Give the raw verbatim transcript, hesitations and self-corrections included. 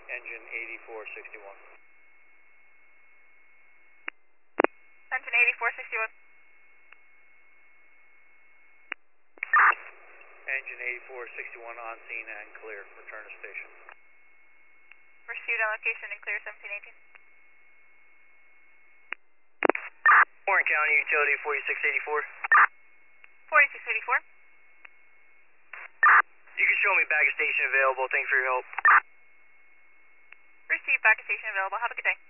Engine eighty-four sixty-one. Engine eighty-four sixty-one. Engine eighty-four sixty-one on scene and clear. Return to station. Pursuit on location and clear seventeen eighteen. Warren County Utility forty-six eighty-four. forty-six eighty-four. You can show me back at station available. Thanks for your help. Receive back at station available. Have a good day.